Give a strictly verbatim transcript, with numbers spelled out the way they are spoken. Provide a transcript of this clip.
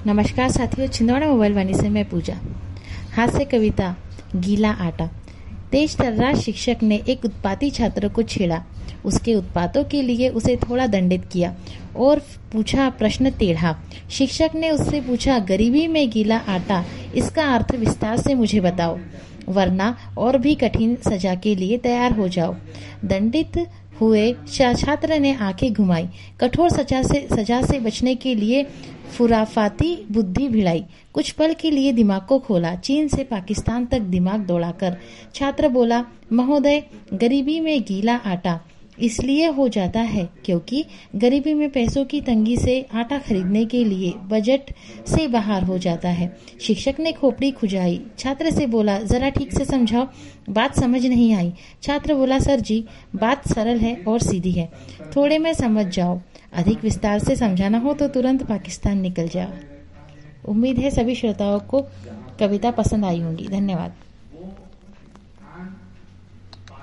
नमस्कार साथियों, छिंदवाड़ा मोबाइल वाणी से मैं पूजा। हास्य कविता गीला आटा। तेज तर्रार शिक्षक ने एक उत्पाती छात्र को छेड़ा। उसके उत्पातों के लिए उसे थोड़ा दंडित किया और पूछा प्रश्न टेढ़ा। शिक्षक ने उससे पूछा, गरीबी में गीला आटा, इसका अर्थ विस्तार से मुझे बताओ, वरना और भी कठिन सजा के लिए तैयार हो जाओ। दंडित हुए छात्र ने आंखें घुमाई। कठोर सजा से सजा से बचने के लिए फुराफाती बुद्धि भिड़ाई। कुछ पल के लिए दिमाग को खोला। चीन से पाकिस्तान तक दिमाग दौड़ाकर छात्र बोला, महोदय, गरीबी में गीला आटा इसलिए हो जाता है क्योंकि गरीबी में पैसों की तंगी से आटा खरीदने के लिए बजट से बाहर हो जाता है। शिक्षक ने खोपड़ी खुजाई। छात्र से बोला, जरा ठीक से समझाओ, बात समझ नहीं आई। छात्र बोला, सर जी, बात सरल है और सीधी है, थोड़े में समझ जाओ, अधिक विस्तार से समझाना हो तो तुरंत पाकिस्तान निकल जाओ। उम्मीद है सभी श्रोताओं को कविता पसंद आई होगी। धन्यवाद।